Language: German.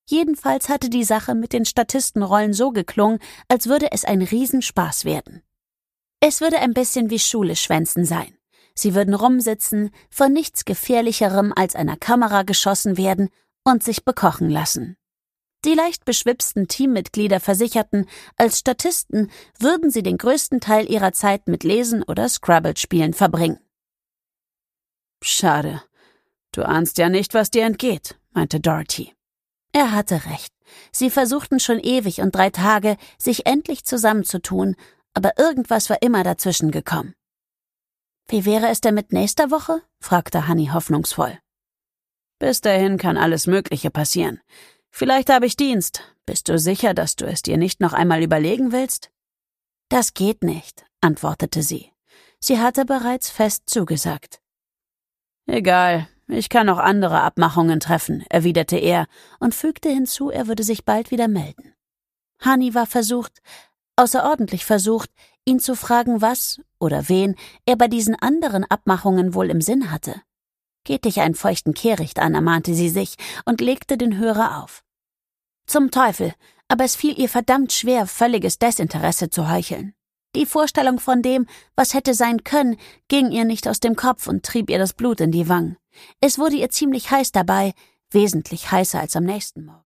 Jedenfalls hatte die Sache mit den Statistenrollen so geklungen, als würde es ein Riesenspaß werden. Es würde ein bisschen wie Schule schwänzen sein. Sie würden rumsitzen, von nichts Gefährlicherem als einer Kamera geschossen werden und sich bekochen lassen. Die leicht beschwipsten Teammitglieder versicherten, als Statisten würden sie den größten Teil ihrer Zeit mit Lesen oder Scrabble-Spielen verbringen. »Schade. Du ahnst ja nicht, was dir entgeht«, meinte Dorothy. Er hatte recht. Sie versuchten schon ewig und 3 Tage, sich endlich zusammenzutun, aber irgendwas war immer dazwischen gekommen. »Wie wäre es denn mit nächster Woche?« fragte Honey hoffnungsvoll. »Bis dahin kann alles Mögliche passieren. Vielleicht habe ich Dienst. Bist du sicher, dass du es dir nicht noch einmal überlegen willst?« »Das geht nicht«, antwortete sie. Sie hatte bereits fest zugesagt. »Egal, ich kann auch andere Abmachungen treffen«, erwiderte er und fügte hinzu, er würde sich bald wieder melden. Honey war außerordentlich versucht, ihn zu fragen, was oder wen er bei diesen anderen Abmachungen wohl im Sinn hatte. »Geht dich einen feuchten Kehricht an«, ermahnte sie sich und legte den Hörer auf. Zum Teufel, aber es fiel ihr verdammt schwer, völliges Desinteresse zu heucheln. Die Vorstellung von dem, was hätte sein können, ging ihr nicht aus dem Kopf und trieb ihr das Blut in die Wangen. Es wurde ihr ziemlich heiß dabei, wesentlich heißer als am nächsten Morgen.